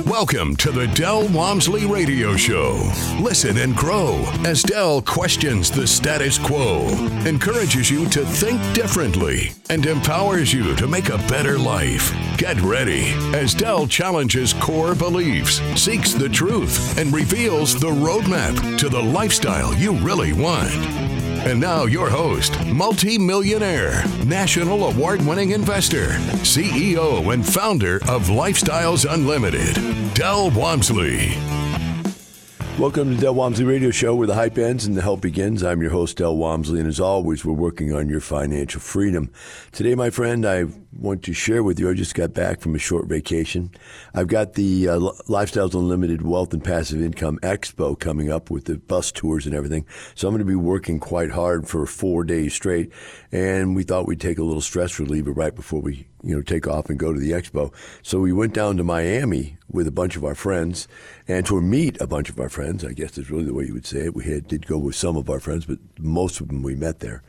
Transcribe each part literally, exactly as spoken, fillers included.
Welcome to the Del Walmsley Radio Show. Listen and grow as Del questions the status quo, encourages you to think differently, and empowers you to make a better life. Get ready as Del challenges core beliefs, seeks the truth, and reveals the roadmap to the lifestyle you really want. And now your host, multi-millionaire, national award-winning investor, C E O and founder of Lifestyles Unlimited, Del Walmsley. Welcome to the Del Walmsley Radio Show, where the hype ends and the help begins. I'm your host, Del Walmsley, and as always, we're working on your financial freedom. Today, my friend, I want to share with you, I just got back from a short vacation. I've got the uh, Lifestyles Unlimited Wealth and Passive Income Expo coming up with the bus tours and everything. So I'm going to be working quite hard for four days straight, and we thought we'd take a little stress reliever right before we you know, take off and go to the expo. So we went down to Miami with a bunch of our friends and to meet a bunch of our friends. I guess that's really the way you would say it. We had, did go with some of our friends, but most of them we met there.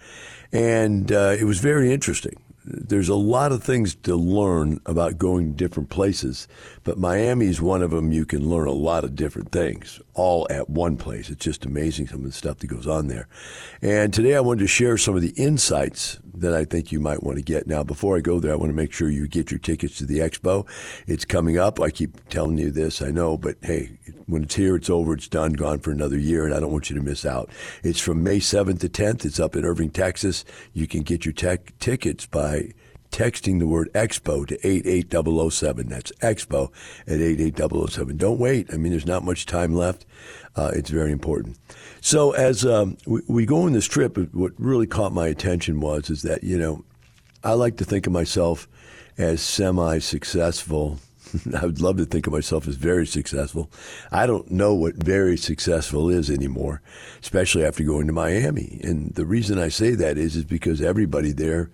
And uh, it was very interesting. There's a lot of things to learn about going to different places, but Miami is one of them. You can learn a lot of different things all at one place. It's just amazing some of the stuff that goes on there. And today I wanted to share some of the insights that I think you might want to get. Now, before I go there, I want to make sure you get your tickets to the expo. It's coming up. I keep telling you this, I know, but hey, when it's here, it's over, it's done, gone for another year, and I don't want you to miss out. It's from May seventh to tenth. It's up in Irving, Texas. You can get your tech tickets by texting the word expo to eight eight zero zero seven. That's expo at eight eight zero zero seven. Don't wait. I mean, there's not much time left. Uh, it's very important. So as um, we, we go on this trip, what really caught my attention was is that, you know, I like to think of myself as semi-successful. I would love to think of myself as very successful. I don't know what very successful is anymore, especially after going to Miami. And the reason I say that is, is because everybody there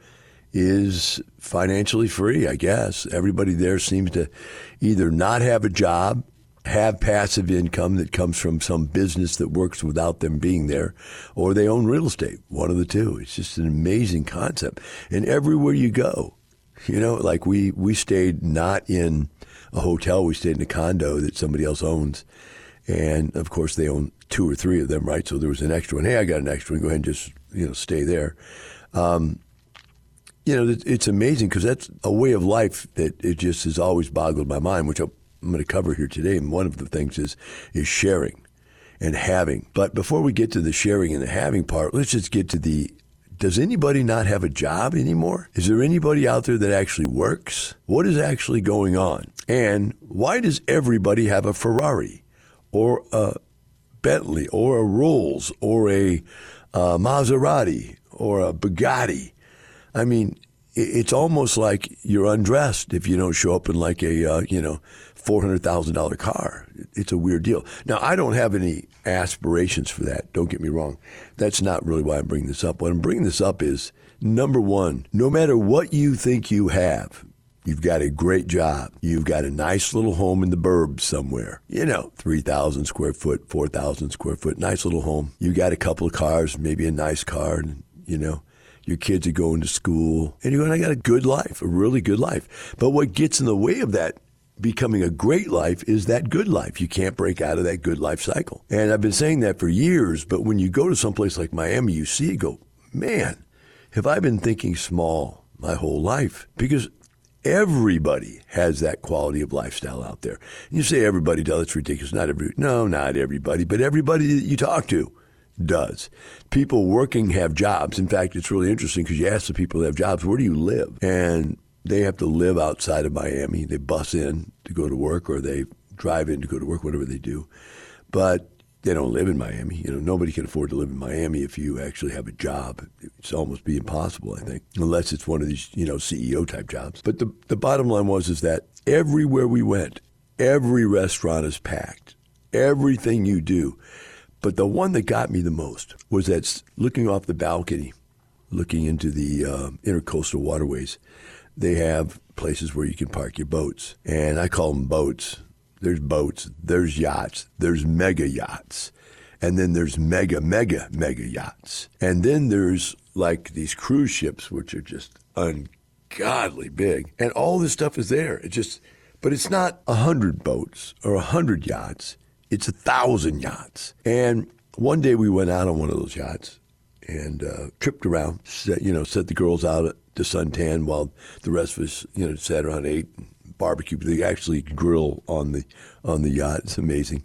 is financially free, I guess. Everybody there seems to either not have a job, have passive income that comes from some business that works without them being there, or they own real estate, one of the two. It's just an amazing concept. And everywhere you go, you know, like we, we stayed not in a hotel, we stayed in a condo that somebody else owns. And of course they own two or three of them, right? So there was an extra one. Hey, I got an extra one. Go ahead and just, you know, stay there. Um, You know, it's amazing because that's a way of life that it just has always boggled my mind, which I'm going to cover here today. And one of the things is is sharing and having. But before we get to the sharing and the having part, let's just get to the, does anybody not have a job anymore? Is there anybody out there that actually works? What is actually going on? And why does everybody have a Ferrari or a Bentley or a Rolls or a uh, Maserati or a Bugatti? I mean, it's almost like you're undressed if you don't show up in like a, uh, you know, four hundred thousand dollars car. It's a weird deal. Now, I don't have any aspirations for that. Don't get me wrong. That's not really why I'm bringing this up. What I'm bringing this up is, number one, no matter what you think you have, you've got a great job. You've got a nice little home in the burbs somewhere. You know, three thousand square foot, four thousand square foot, nice little home. You got a couple of cars, maybe a nice car, you know. Your kids are going to school, and you're going, I got a good life, a really good life. But what gets in the way of that becoming a great life is that good life. You can't break out of that good life cycle. And I've been saying that for years, but when you go to someplace like Miami, you see it go, man, have I been thinking small my whole life? Because everybody has that quality of lifestyle out there. And you say everybody does, it's ridiculous. Not every, no, not everybody, but everybody that you talk to does. People working have jobs. In fact, it's really interesting because you ask the people that have jobs, where do you live? And they have to live outside of Miami. They bus in to go to work, or they drive in to go to work, whatever they do. But they don't live in Miami. You know, nobody can afford to live in Miami if you actually have a job. It's almost be impossible, I think, unless it's one of these, you know, C E O type jobs. But the, the bottom line was is that everywhere we went, every restaurant is packed. Everything you do. But the one that got me the most was that looking off the balcony, looking into the uh, intercoastal waterways, they have places where you can park your boats. And I call them boats. There's boats, there's yachts, there's mega yachts. And then there's mega, mega, mega yachts. And then there's like these cruise ships, which are just ungodly big. And all this stuff is there. It just, But it's not a hundred boats or a hundred yachts. It's a thousand yachts. And one day we went out on one of those yachts and uh, tripped around, set, you know, set the girls out at the suntan while the rest of us, you know, sat around, ate, barbecue. They actually grill on the on the yacht. It's amazing.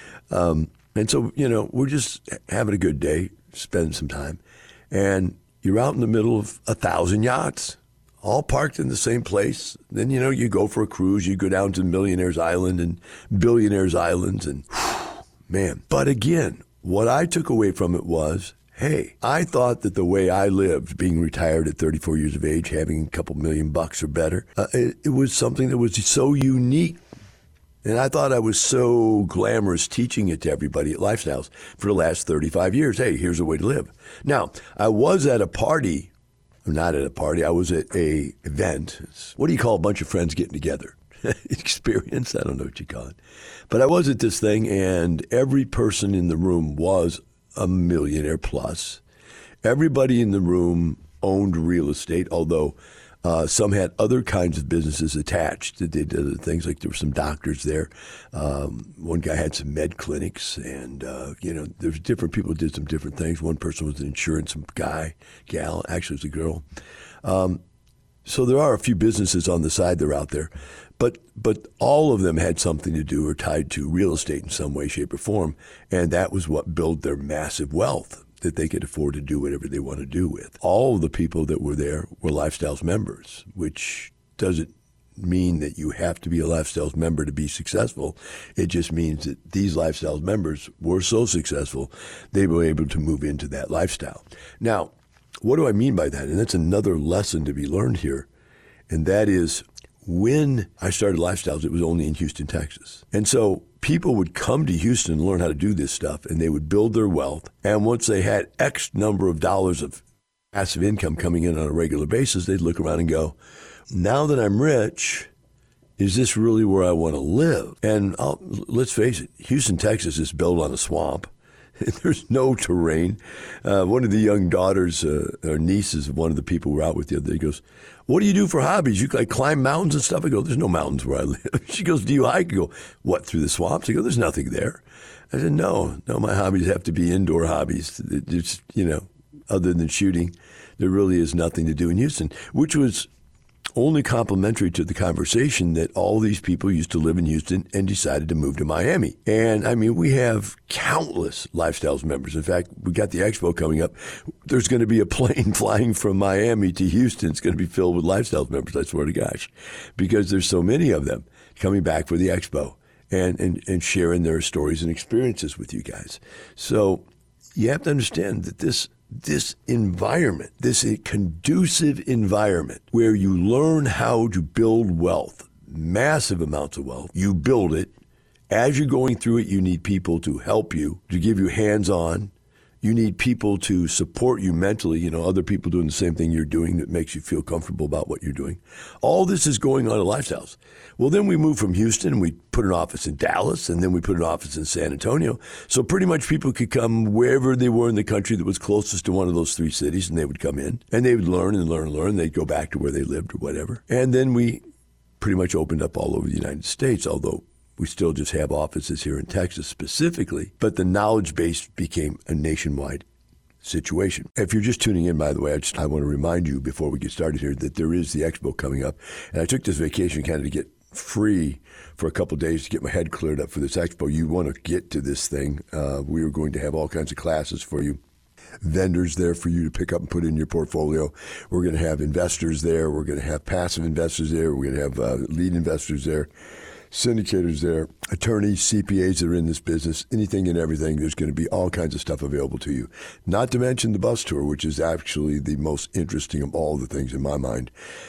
Um, and so, you know, we're just having a good day, spending some time. And you're out in the middle of a thousand yachts, all parked in the same place. Then, you know, you go for a cruise, you go down to Millionaire's Island and Billionaire's Islands, and whew, man. But again, what I took away from it was, hey, I thought that the way I lived, being retired at thirty-four years of age, having a couple million bucks or better, uh, it, it was something that was so unique. And I thought I was so glamorous teaching it to everybody at Lifestyles for the last thirty-five years. Hey, here's a way to live. Now, I was at a party. Not at a party. I was at a event. What do you call a bunch of friends getting together? Experience? I don't know what you call it. But I was at this thing, and every person in the room was a millionaire plus. Everybody in the room owned real estate, although uh, some had other kinds of businesses attached. They did other things, like there were some doctors there. Um, one guy had some med clinics, and, uh, you know, there's different people who did some different things. One person was an insurance guy, gal, actually it was a girl. Um, so there are a few businesses on the side that are out there, but but all of them had something to do or tied to real estate in some way, shape, or form, and that was what built their massive wealth that they could afford to do whatever they want to do with. All of the people that were there were Lifestyles members, which doesn't mean that you have to be a Lifestyles member to be successful. It just means that these Lifestyles members were so successful, they were able to move into that lifestyle. Now, what do I mean by that? And that's another lesson to be learned here, and that is when I started Lifestyles, it was only in Houston, Texas. And so people would come to Houston and learn how to do this stuff, and they would build their wealth. And once they had X number of dollars of passive income coming in on a regular basis, they'd look around and go, now that I'm rich, is this really where I want to live? And I'll, let's face it, Houston, Texas is built on a swamp. There's no terrain. Uh, one of the young daughters, uh, or nieces of one of the people we were out with the other day, goes, what do you do for hobbies? You like climb mountains and stuff? I go, there's no mountains where I live. She goes, do you hike? I go, what, through the swamps? I go, there's nothing there. I said, no, no, my hobbies have to be indoor hobbies. It's, you know, other than shooting, there really is nothing to do in Houston, which was only complimentary to the conversation that all these people used to live in Houston and decided to move to Miami. And I mean, we have countless Lifestyles members. In fact, we got the expo coming up. There's going to be a plane flying from Miami to Houston. It's going to be filled with Lifestyles members, I swear to gosh, because there's so many of them coming back for the expo and, and, and sharing their stories and experiences with you guys. So you have to understand that this This environment, this conducive environment where you learn how to build wealth, massive amounts of wealth, you build it. As you're going through it, you need people to help you, to give you hands-on. You need people to support you mentally, you know, other people doing the same thing you're doing that makes you feel comfortable about what you're doing. All this is going on at Lifestyles. Well, then we moved from Houston, and we put an office in Dallas, and then we put an office in San Antonio. So pretty much people could come wherever they were in the country that was closest to one of those three cities, and they would come in, and they would learn and learn and learn. They'd go back to where they lived or whatever. And then we pretty much opened up all over the United States, although we still just have offices here in Texas specifically, but the knowledge base became a nationwide situation. If you're just tuning in, by the way, I, just, I want to remind you before we get started here that there is the expo coming up. And I took this vacation kind of to get free for a couple of days to get my head cleared up for this expo. You want to get to this thing. Uh, we are going to have all kinds of classes for you. Vendors there for you to pick up and put in your portfolio. We're going to have investors there. We're going to have passive investors there. We're going to have uh, lead investors there. Syndicators there, attorneys, C P As that are in this business, anything and everything. There's going to be all kinds of stuff available to you. Not to mention the bus tour, which is actually the most interesting of all the things in my mind.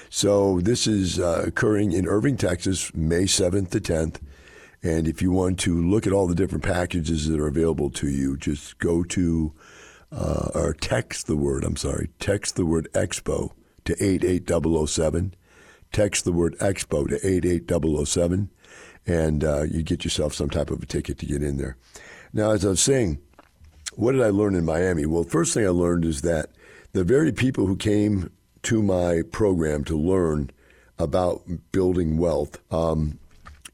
So this is uh, occurring in Irving, Texas, May seventh to tenth. And if you want to look at all the different packages that are available to you, just go to, uh, or text the word, I'm sorry, text the word expo to eight eight zero zero seven. Text the word expo to eight eight zero zero seven. And uh, you get yourself some type of a ticket to get in there. Now, as I was saying, what did I learn in Miami? Well, first thing I learned is that the very people who came to my program to learn about building wealth, um,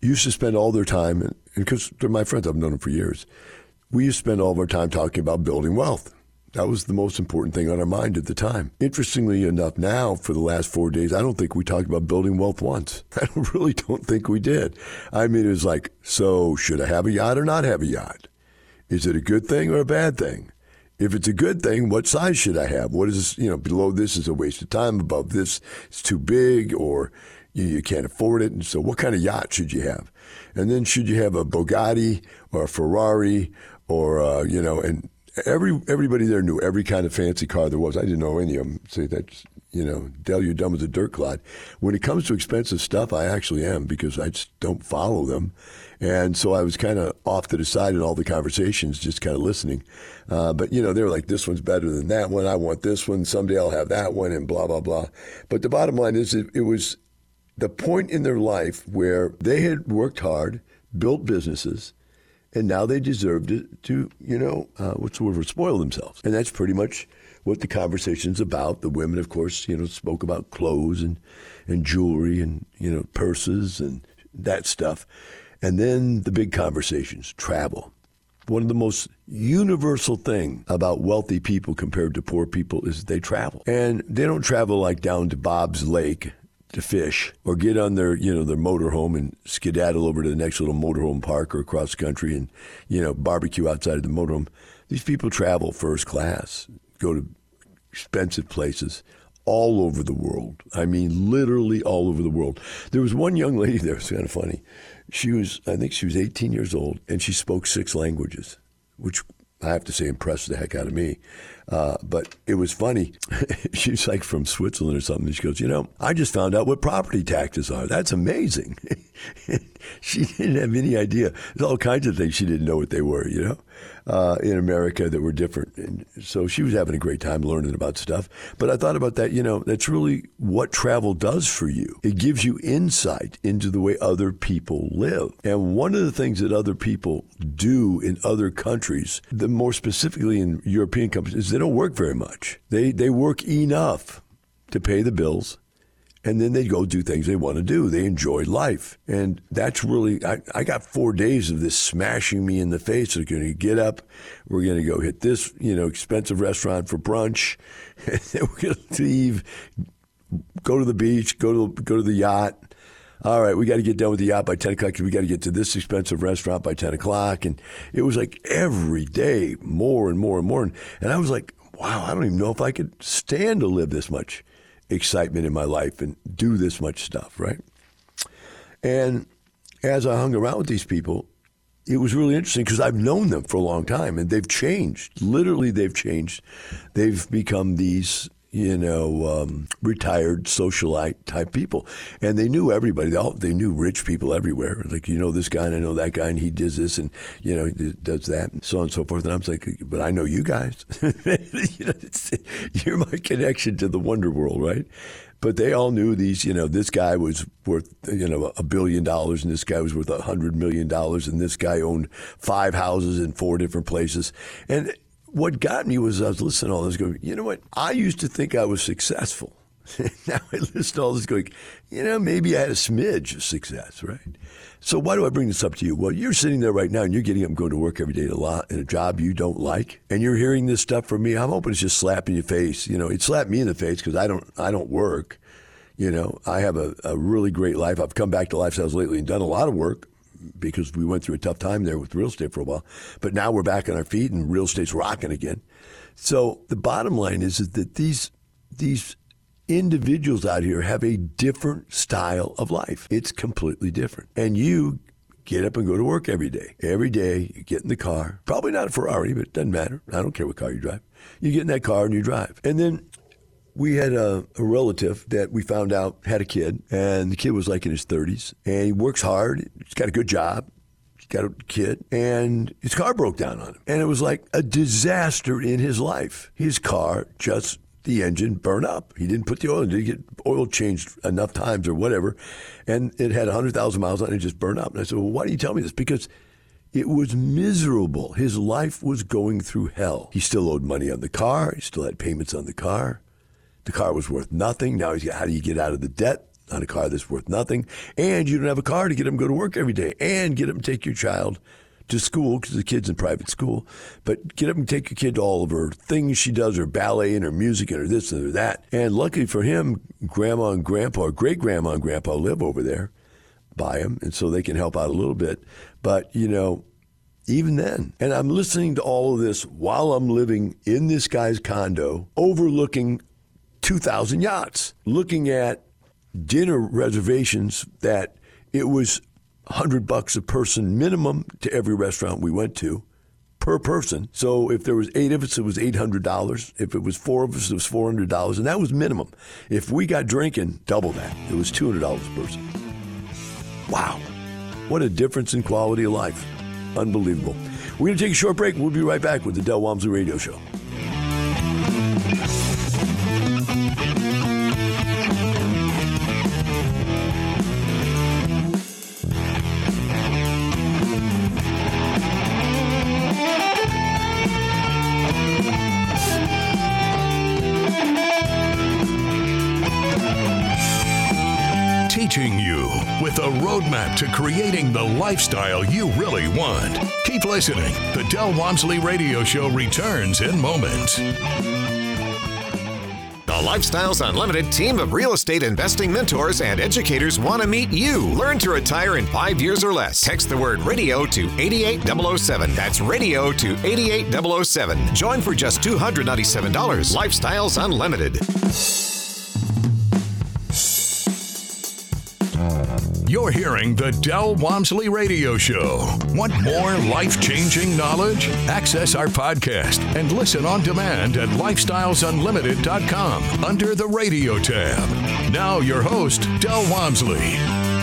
used to spend all their time, and because they're my friends, I've known them for years, we used to spend all of our time talking about building wealth. That was the most important thing on our mind at the time. Interestingly enough, now, for the last four days, I don't think we talked about building wealth once. I really don't think we did. I mean, it was like, so should I have a yacht or not have a yacht? Is it a good thing or a bad thing? If it's a good thing, what size should I have? What is this, you know, below this is a waste of time. Above this, it's too big, or you, you can't afford it. And so what kind of yacht should you have? And then should you have a Bugatti or a Ferrari or, uh, you know, and Every everybody there knew every kind of fancy car there was. I didn't know any of them. Say that's, you know, Del, you're dumb as a dirt clod. When it comes to expensive stuff, I actually am, because I just don't follow them. And so I was kind of off to the side in all the conversations, just kind of listening. Uh, but, you know, they were like, this one's better than that one. I want this one. Someday I'll have that one, and blah, blah, blah. But the bottom line is it, it was the point in their life where they had worked hard, built businesses, and now they deserved it to, you know, uh, what's the word for, spoil themselves. And that's pretty much what the conversation's about. The women, of course, you know, spoke about clothes and, and jewelry and, you know, purses and that stuff. And then the big conversations, travel. One of the most universal thing about wealthy people compared to poor people is they travel. And they don't travel like down to Bob's Lake to fish, or get on their, you know, their motorhome and skedaddle over to the next little motorhome park or across the country and, you know, barbecue outside of the motorhome. These people travel first class, go to expensive places all over the world. I mean, literally all over the world. There was one young lady there, it was kind of funny. She was, I think she was eighteen years old, and she spoke six languages, which I have to say impressed the heck out of me. Uh, but it was funny. She's like from Switzerland or something. She goes, you know, I just found out what property taxes are. That's amazing. She didn't have any idea. There's all kinds of things she didn't know what they were, you know, uh, in America that were different. And so she was having a great time learning about stuff. But I thought about that, you know, that's really what travel does for you. It gives you insight into the way other people live. And one of the things that other people do in other countries, the more specifically in European countries, is they don't work very much. They they work enough to pay the bills, and then they go do things they want to do. They enjoy life. And that's really, I, I got four days of this smashing me in the face. We're going to get up, we're going to go hit this, you know, expensive restaurant for brunch, and then we're going to leave, go to the beach, go to go to the yacht. All right, we got to get done with the yacht by ten o'clock because we got to get to this expensive restaurant by ten o'clock. And it was like every day, more and more and more. And I was like, wow, I don't even know if I could stand to live this much excitement in my life and do this much stuff, right? And as I hung around with these people, it was really interesting because I've known them for a long time, and they've changed. Literally, they've changed. They've become these, you know, um, retired socialite type people. And they knew everybody. They, all, they knew rich people everywhere. Like, you know this guy, and I know that guy, and he does this, and, you know, he does that, and so on and so forth. And I was like, but I know you guys. You know, it's, you're my connection to the wonder world, right? But they all knew these, you know, this guy was worth, you know, a billion dollars, and this guy was worth a hundred million dollars, and this guy owned five houses in four different places. And what got me was I was listening to all this going, you know what? I used to think I was successful. Now I listen to all this going, you know, maybe I had a smidge of success, right? So why do I bring this up to you? Well, you're sitting there right now and you're getting up and going to work every day a lot in a job you don't like, and you're hearing this stuff from me. I'm hoping it's just slapping your face. You know, it slapped me in the face because I don't, I don't work. You know, I have a, a really great life. I've come back to Lifestyles lately and done a lot of work, because we went through a tough time there with real estate for a while. But now we're back on our feet and real estate's rocking again. So the bottom line is, is that these these individuals out here have a different style of life. It's completely different. And you get up and go to work every day. Every day you get in the car. Probably not a Ferrari, but it doesn't matter. I don't care what car you drive. You get in that car and you drive. And then we had a, a relative that we found out had a kid, and the kid was like in his thirties, and he works hard. He's got a good job. He's got a kid, and his car broke down on him. And it was like a disaster in his life. His car just, the engine burned up. He didn't put the oil in. Didn't get oil changed enough times or whatever. And it had one hundred thousand miles on it and it just burned up. And I said, well, why do you tell me this? Because it was miserable. His life was going through hell. He still owed money on the car. He still had payments on the car. The car was worth nothing. Now he's got, how do you get out of the debt on a car that's worth nothing, and you don't have a car to get them to go to work every day, and get them to take your child to school because the kid's in private school, but get up and take your kid to all of her things she does, her ballet and her music and her this and her that. And luckily for him, grandma and grandpa, or great-grandma and grandpa live over there by him, and so they can help out a little bit. But, you know, even then, and I'm listening to all of this while I'm living in this guy's condo overlooking two thousand yachts, looking at dinner reservations that it was one hundred bucks a person minimum to every restaurant we went to per person. So if there was eight of us, it was eight hundred dollars. If it was four of us, it was four hundred dollars. And that was minimum. If we got drinking, double that. It was two hundred dollars a person. Wow. What a difference in quality of life. Unbelievable. We're going to take a short break. We'll be right back with the Del Walmsley Radio Show. Teaching you with a roadmap to creating the lifestyle you really want. Keep listening. The Del Walmsley Radio Show returns in moments. The Lifestyles Unlimited team of real estate investing mentors and educators want to meet you. Learn to retire in five years or less. Text the word radio to eight eight zero zero seven. That's radio to eight eight zero zero seven. Join for just two hundred ninety-seven dollars. Lifestyles Unlimited. You're hearing the Del Walmsley Radio Show. Want more life-changing knowledge? Access our podcast and listen on demand at lifestyles unlimited dot com under the radio tab. Now your host, Del Walmsley.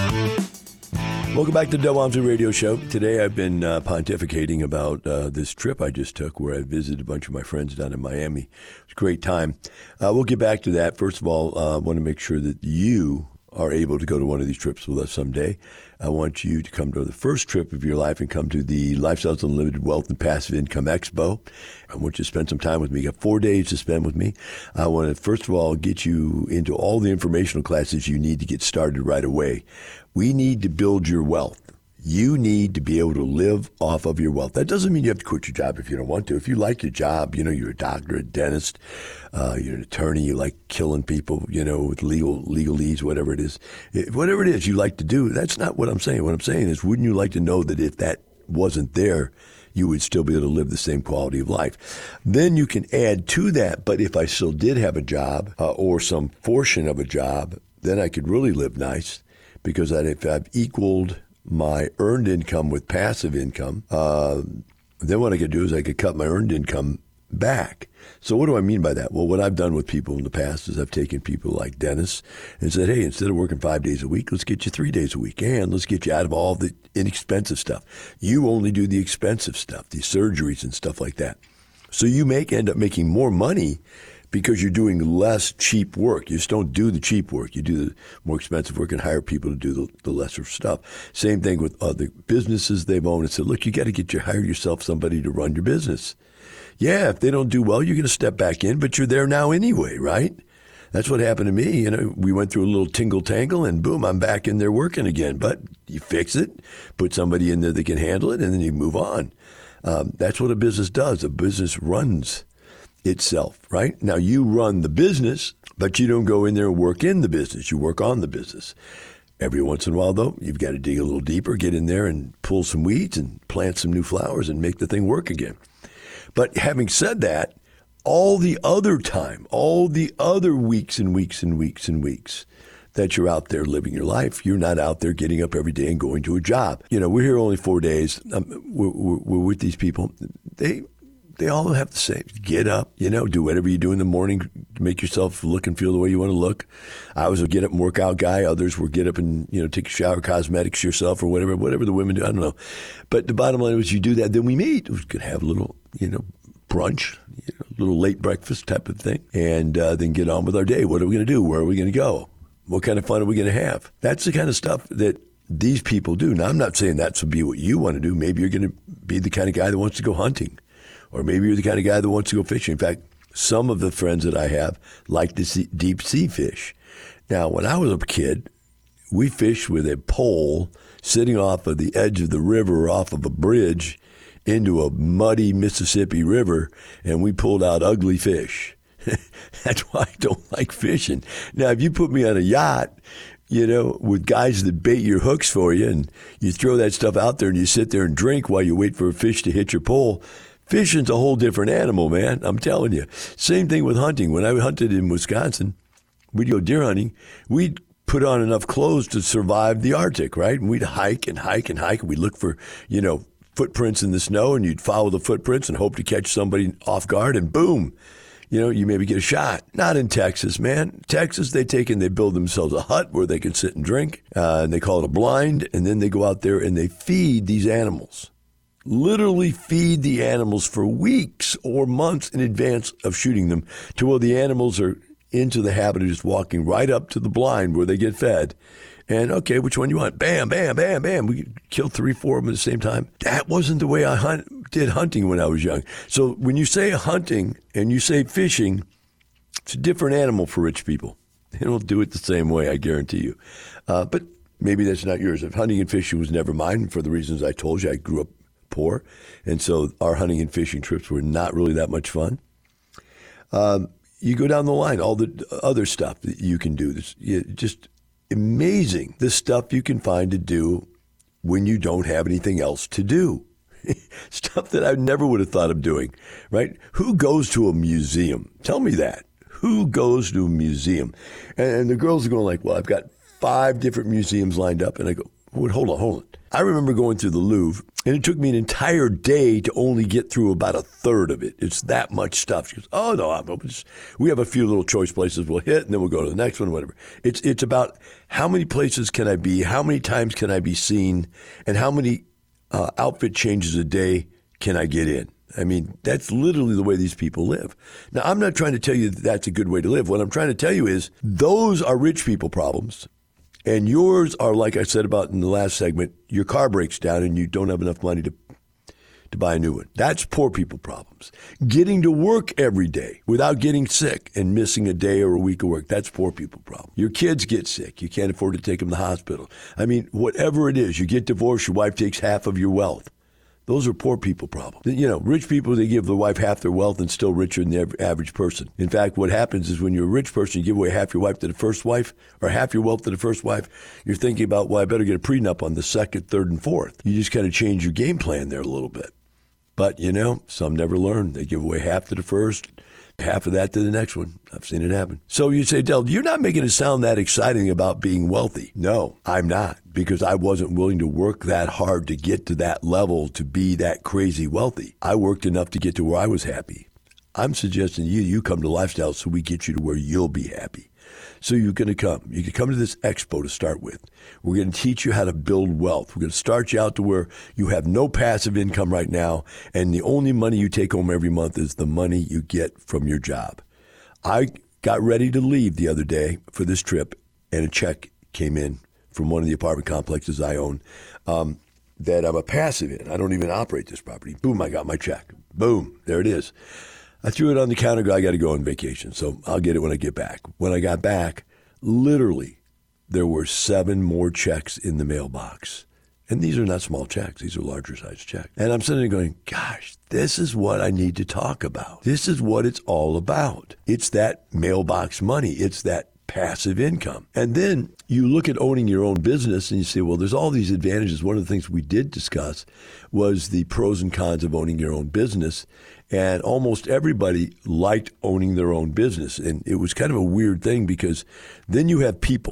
Welcome back to the Del Walmsley Radio Show. Today I've been uh, pontificating about uh, this trip I just took where I visited a bunch of my friends down in Miami. It was a great time. Uh, we'll get back to that. First of all, uh, I want to make sure that you are able to go to one of these trips with us someday. I want you to come to the first trip of your life and come to the Lifestyles Unlimited Wealth and Passive Income Expo. I want you to spend some time with me. You got four days to spend with me. I want to, first of all, get you into all the informational classes you need to get started right away. We need to build your wealth. You need to be able to live off of your wealth. That doesn't mean you have to quit your job if you don't want to. If you like your job, you know, you're a doctor, a dentist, uh, you're an attorney, you like killing people, you know, with legal legalese, whatever it is. It, whatever it is you like to do, that's not what I'm saying. What I'm saying is, wouldn't you like to know that if that wasn't there, you would still be able to live the same quality of life? Then you can add to that, but if I still did have a job uh, or some portion of a job, then I could really live nice because I'd, if I've equaled my earned income with passive income, uh, then what I could do is I could cut my earned income back. So what do I mean by that? Well, what I've done with people in the past is I've taken people like Dennis and said, hey, instead of working five days a week, let's get you three days a week, and let's get you out of all the inexpensive stuff. You only do the expensive stuff, the surgeries and stuff like that. So you make end up making more money because you're doing less cheap work. You just don't do the cheap work. You do the more expensive work and hire people to do the, the lesser stuff. Same thing with other businesses they've owned and said, look, you got to get your, hire yourself somebody to run your business. Yeah, if they don't do well, you're going to step back in, but you're there now anyway, right? That's what happened to me. You know, we went through a little tingle tangle and boom, I'm back in there working again. But you fix it, put somebody in there that can handle it, and then you move on. Um, that's what a business does. A business runs itself, right? Now you run the business, but you don't go in there and work in the business. You work on the business. Every once in a while, though, you've got to dig a little deeper, get in there and pull some weeds and plant some new flowers and make the thing work again. But having said that, all the other time, all the other weeks and weeks and weeks and weeks that you're out there living your life, you're not out there getting up every day and going to a job. You know, we're here only four days. Um, we're, we're, we're with these people. They they all have the same. Get up, you know, do whatever you do in the morning to make yourself look and feel the way you want to look. I was a get up and work out guy. Others were get up and, you know, take a shower, cosmetics yourself or whatever, whatever the women do. I don't know. But the bottom line was you do that, then we meet. We could have a little, you know, brunch, you know, a little late breakfast type of thing, and uh, then get on with our day. What are we going to do? Where are we going to go? What kind of fun are we going to have? That's the kind of stuff that these people do. Now, I'm not saying that's to be what you want to do. Maybe you're going to be the kind of guy that wants to go hunting, or maybe you're the kind of guy that wants to go fishing. In fact, some of the friends that I have like to see deep sea fish. Now, when I was a kid, we fished with a pole sitting off of the edge of the river, off of a bridge, into a muddy Mississippi River, and we pulled out ugly fish. That's why I don't like fishing. Now, if you put me on a yacht, you know, with guys that bait your hooks for you, and you throw that stuff out there and you sit there and drink while you wait for a fish to hit your pole, fishing's a whole different animal, man. I'm telling you. Same thing with hunting. When I hunted in Wisconsin, we'd go deer hunting. We'd put on enough clothes to survive the Arctic, right? And we'd hike and hike and hike. And we'd look for, you know, footprints in the snow, and you'd follow the footprints and hope to catch somebody off guard, and boom, you know, you maybe get a shot. Not in Texas, man. Texas, they take and they build themselves a hut where they can sit and drink, uh, and they call it a blind, and then they go out there and they feed these animals. Literally feed the animals for weeks or months in advance of shooting them, to where the animals are into the habit of just walking right up to the blind where they get fed. And, okay, which one you want? Bam, bam, bam, bam. We killed three, four of them at the same time. That wasn't the way I hunt, did hunting when I was young. So when you say hunting and you say fishing, it's a different animal for rich people. They don't do it the same way, I guarantee you. Uh, but maybe that's not yours. If hunting and fishing was never mine, for the reasons I told you, I grew up poor. And so our hunting and fishing trips were not really that much fun. Um, you go down the line, all the other stuff that you can do. This, you just... amazing the stuff you can find to do when you don't have anything else to do. Stuff that I never would have thought of doing, right? Who goes to a museum? Tell me that. Who goes to a museum? And, and the girls are going like, well, I've got five different museums lined up. And I go, well, hold on, hold on. I remember going through the Louvre, and it took me an entire day to only get through about a third of it. It's that much stuff. She goes, oh, no, I'm open. We have a few little choice places we'll hit, and then we'll go to the next one, whatever. It's it's about how many places can I be, how many times can I be seen, and how many uh, outfit changes a day can I get in. I mean, that's literally the way these people live. Now, I'm not trying to tell you that that's a good way to live. What I'm trying to tell you is those are rich people problems. And yours are, like I said about in the last segment, your car breaks down and you don't have enough money to to buy a new one. That's poor people problems. Getting to work every day without getting sick and missing a day or a week of work, that's poor people problem. Your kids get sick. You can't afford to take them to the hospital. I mean, whatever it is, you get divorced, your wife takes half of your wealth. Those are poor people problems. You know, rich people, they give the wife half their wealth and still richer than the average person. In fact, what happens is when you're a rich person, you give away half your wife to the first wife or half your wealth to the first wife, you're thinking about, well, I better get a prenup on the second, third, and fourth. You just kind of change your game plan there a little bit. But, you know, some never learn. They give away half to the first, half of that to the next one. I've seen it happen. So you say, Del, you're not making it sound that exciting about being wealthy. No, I'm not, because I wasn't willing to work that hard to get to that level to be that crazy wealthy. I worked enough to get to where I was happy. I'm suggesting you, you come to Lifestyle so we get you to where you'll be happy. So you're going to come. You can come to this expo to start with. We're going to teach you how to build wealth. We're going to start you out to where you have no passive income right now, and the only money you take home every month is the money you get from your job. I got ready to leave the other day for this trip, and a check came in from one of the apartment complexes I own um, that I'm a passive in. I don't even operate this property. Boom, I got my check. Boom, there it is. I threw it on the counter. I got to go on vacation, so I'll get it when I get back. When I got back, literally, there were seven more checks in the mailbox. And these are not small checks. These are larger size checks. And I'm sitting there going, gosh, this is what I need to talk about. This is what it's all about. It's that mailbox money. It's that passive income. And then you look at owning your own business and you say, well, there's all these advantages. One of the things we did discuss was the pros and cons of owning your own business. And almost everybody liked owning their own business. And it was kind of a weird thing because then you have people.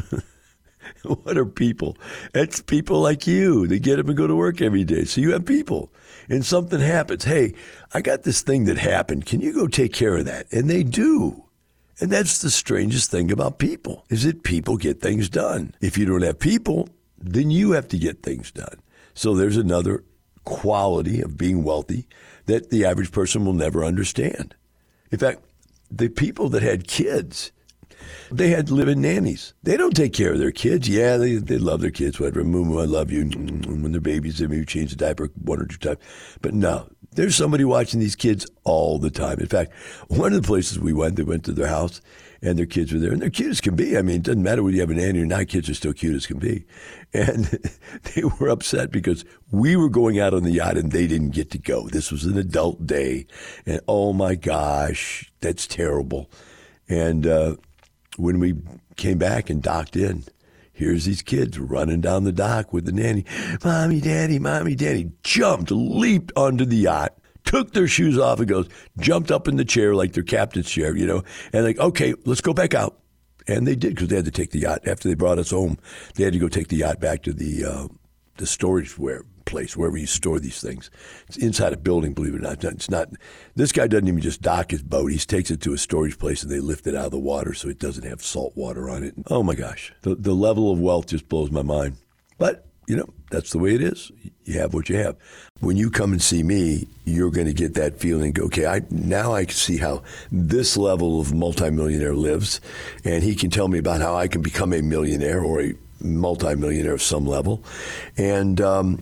What are people? It's people like you. They get up and go to work every day. So you have people. And something happens. Hey, I got this thing that happened. Can you go take care of that? And they do. And that's the strangest thing about people, is that people get things done. If you don't have people, then you have to get things done. So there's another quality of being wealthy that the average person will never understand. In fact, the people that had kids, They had live-in nannies. They don't take care of their kids. Yeah, they they love their kids, whatever. Moo, I love you. When they're babies, they maybe change the diaper one or two times. But no, there's somebody watching these kids all the time. In fact, one of the places we went, they went to their house, and their kids were there, and they're cute as can be. I mean, it doesn't matter whether you have a nanny or not, kids are still cute as can be. And they were upset because we were going out on the yacht and they didn't get to go. This was an adult day, and oh my gosh, that's terrible. And uh, when we came back and docked in, here's these kids running down the dock with the nanny. Mommy, daddy, mommy, daddy, jumped, leaped onto the yacht, took their shoes off and goes, jumped up in the chair like their captain's chair, you know, and like, okay, let's go back out. And they did, because they had to take the yacht. After they brought us home, they had to go take the yacht back to the uh, the storage where, place, wherever you store these things. It's inside a building, believe it or not. It's not. This guy doesn't even just dock his boat. He takes it to a storage place, and they lift it out of the water so it doesn't have salt water on it. Oh, my gosh. The, the level of wealth just blows my mind. But, you know, that's the way it is. You have what you have. When you come and see me, you're going to get that feeling, okay, I now I can see how this level of multimillionaire lives, and he can tell me about how I can become a millionaire or a multimillionaire of some level. And um,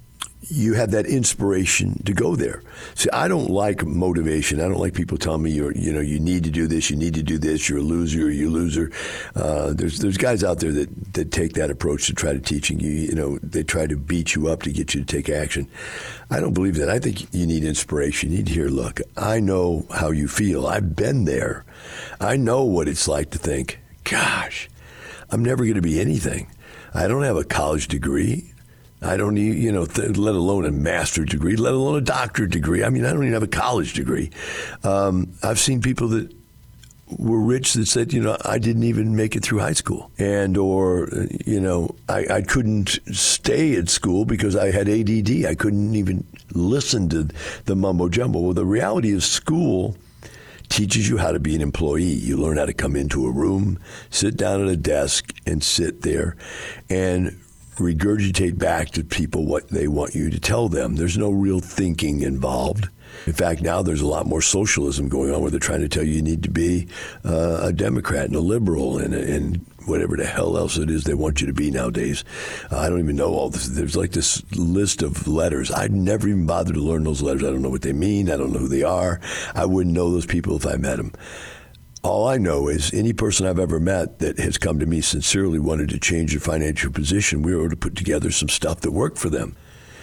you have that inspiration to go there. See, I don't like motivation. I don't like people telling me, you're, you know, you need to do this, you need to do this, you're a loser, you're a loser. Uh, there's there's guys out there that, that take that approach to try to teaching you, you know, they try to beat you up to get you to take action. I don't believe that. I think you need inspiration. You need to hear, look, I know how you feel. I've been there. I know what it's like to think, gosh, I'm never going to be anything. I don't have a college degree. I don't need, you know, th- let alone a master's degree, let alone a doctorate degree. I mean, I don't even have a college degree. Um, I've seen people that were rich that said, you know, I didn't even make it through high school. And or, you know, I, I couldn't stay at school because I had A D D. I couldn't even listen to the mumbo jumbo. Well, the reality is school teaches you how to be an employee. You learn how to come into a room, sit down at a desk, and sit there and regurgitate back to people what they want you to tell them. There's no real thinking involved. In fact, now there's a lot more socialism going on where they're trying to tell you you need to be uh, a Democrat and a liberal and, and whatever the hell else it is they want you to be nowadays. Uh, I don't even know all this. There's like this list of letters. I'd never even bothered to learn those letters. I don't know what they mean. I don't know who they are. I wouldn't know those people if I met them. All I know is any person I've ever met that has come to me sincerely wanted to change their financial position, we were able to put together some stuff that worked for them.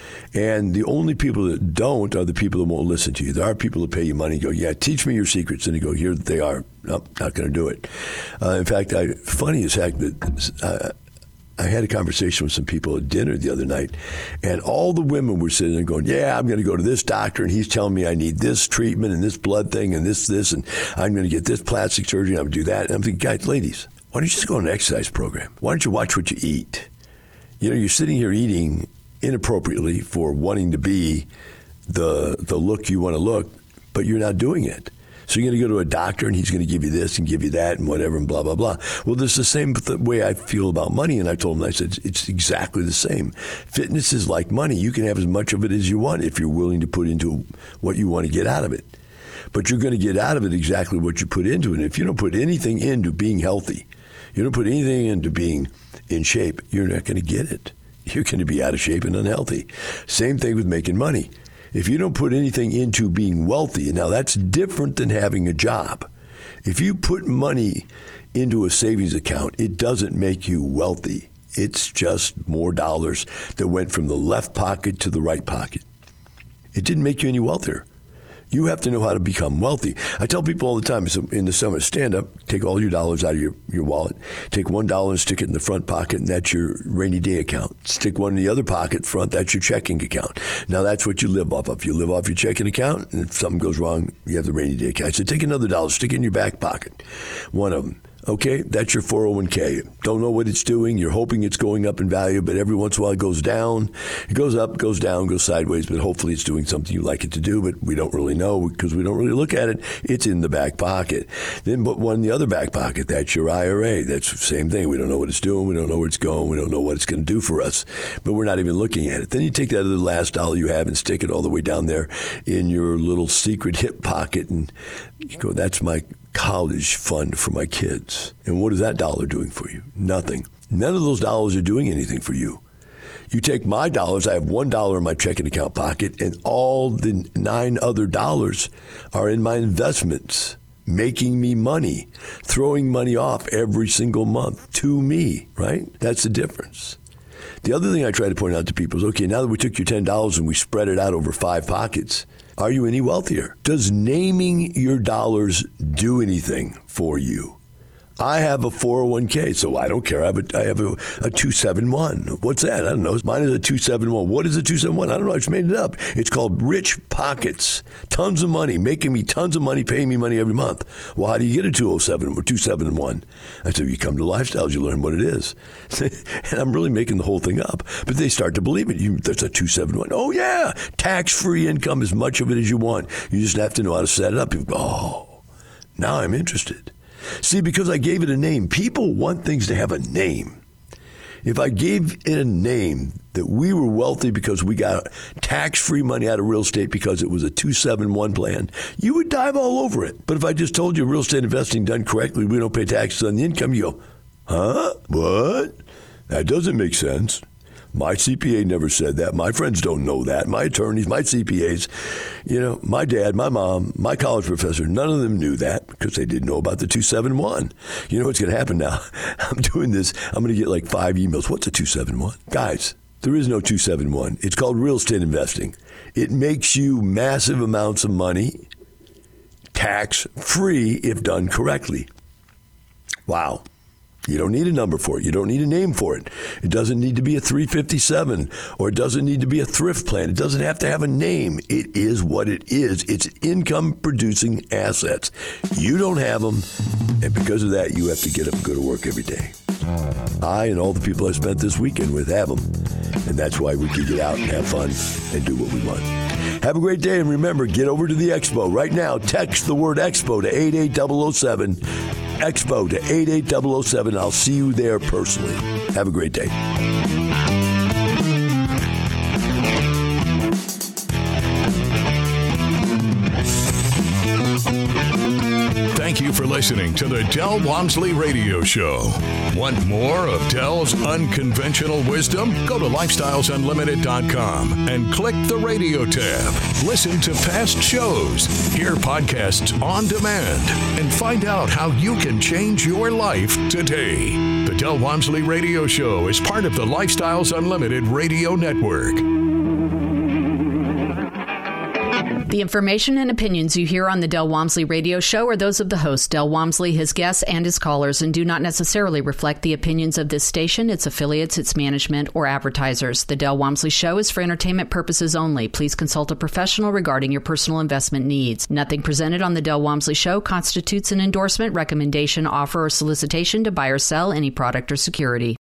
And the only people that don't are the people that won't listen to you. There are people that pay you money and go, yeah, teach me your secrets. And you go, here they are. Nope, not going to do it. Uh, in fact, I, funny as heck that uh, I had a conversation with some people at dinner the other night, and all the women were sitting there going, yeah, I'm going to go to this doctor, and he's telling me I need this treatment and this blood thing and this, this, and I'm going to get this plastic surgery, and I'm going to do that. And I'm thinking, guys, ladies, why don't you just go on an exercise program? Why don't you watch what you eat? You know, you're sitting here eating inappropriately for wanting to be the the look you want to look, but you're not doing it. So you're going to go to a doctor and he's going to give you this and give you that and whatever and blah, blah, blah. Well, there's the same th- way I feel about money. And I told him, I said, it's exactly the same. Fitness is like money. You can have as much of it as you want if you're willing to put into what you want to get out of it. But you're going to get out of it exactly what you put into it. And if you don't put anything into being healthy, you don't put anything into being in shape, you're not going to get it. You're going to be out of shape and unhealthy. Same thing with making money. If you don't put anything into being wealthy, now that's different than having a job. If you put money into a savings account, it doesn't make you wealthy. It's just more dollars that went from the left pocket to the right pocket. It didn't make you any wealthier. You have to know how to become wealthy. I tell people all the time in the summit, stand up, take all your dollars out of your, your wallet, take one dollar and stick it in the front pocket, and that's your rainy day account. Stick one in the other pocket front, that's your checking account. Now that's what you live off of. You live off your checking account, and if something goes wrong, you have the rainy day account. So take another dollar, stick it in your back pocket, one of them. Okay, that's your four oh one k. Don't know what it's doing. You're hoping it's going up in value, but every once in a while it goes down. It goes up, goes down, goes sideways, but hopefully it's doing something you like it to do, but we don't really know because we don't really look at it. It's in the back pocket. Then put one in the other back pocket. That's your I R A. That's the same thing. We don't know what it's doing. We don't know where it's going. We don't know what it's going to do for us, but we're not even looking at it. Then you take that other last dollar you have and stick it all the way down there in your little secret hip pocket, and you go, that's my college fund for my kids. And what is that dollar doing for you? Nothing. None of those dollars are doing anything for you. You take my dollars, I have one dollar in my checking account pocket, and all the nine other dollars are in my investments, making me money, throwing money off every single month to me, right? That's the difference. The other thing I try to point out to people is, okay, now that we took your ten dollars and we spread it out over five pockets, are you any wealthier? Does naming your dollars do anything for you? I have a four oh one k, so I don't care. I have a, I have a, a two seventy-one. What's that? I don't know. Mine is a two seventy-one. What is a two seventy-one? I don't know. I just made it up. It's called Rich Pockets. Tons of money, making me tons of money, paying me money every month. Well, how do you get a two oh seven or two seventy-one? I said, you come to Lifestyles, you learn what it is. And I'm really making the whole thing up. But they start to believe it. You, there's a two seventy-one. Oh, yeah. Tax-free income, as much of it as you want. You just have to know how to set it up. You go, oh, now I'm interested. See, because I gave it a name, people want things to have a name. If I gave it a name that we were wealthy because we got tax-free money out of real estate because it was a two seventy-one plan, you would dive all over it. But if I just told you real estate investing done correctly, we don't pay taxes on the income, you go, huh? What? That doesn't make sense. My C P A never said that. My friends don't know that. My attorneys, my C P As, you know, my dad, my mom, my college professor, none of them knew that because they didn't know about the two seventy-one. You know what's going to happen now? I'm doing this. I'm going to get like five emails. What's a two seventy-one? Guys, there is no two seventy-one. It's called real estate investing. It makes you massive amounts of money tax-free if done correctly. Wow. You don't need a number for it. You don't need a name for it. It doesn't need to be a three fifty-seven or it doesn't need to be a thrift plan. It doesn't have to have a name. It is what it is. It's income-producing assets. You don't have them, and because of that, you have to get up and go to work every day. I and all the people I spent this weekend with have them, and that's why we can get out and have fun and do what we want. Have a great day, and remember, get over to the Expo. Right now, text the word Expo to eight eight zero zero seven. Expo to eight eight zero zero seven. I'll see you there personally. Have a great day. Thank you for listening to the Del Walmsley Radio Show. Want more of Del's unconventional wisdom? Go to lifestyles unlimited dot com and click the radio tab. Listen to past shows, hear podcasts on demand, and find out how you can change your life today. The Del Walmsley Radio Show is part of the Lifestyles Unlimited Radio Network. The information and opinions you hear on the Del Walmsley Radio Show are those of the host, Del Walmsley, his guests, and his callers, and do not necessarily reflect the opinions of this station, its affiliates, its management, or advertisers. The Del Walmsley Show is for entertainment purposes only. Please consult a professional regarding your personal investment needs. Nothing presented on the Del Walmsley Show constitutes an endorsement, recommendation, offer, or solicitation to buy or sell any product or security.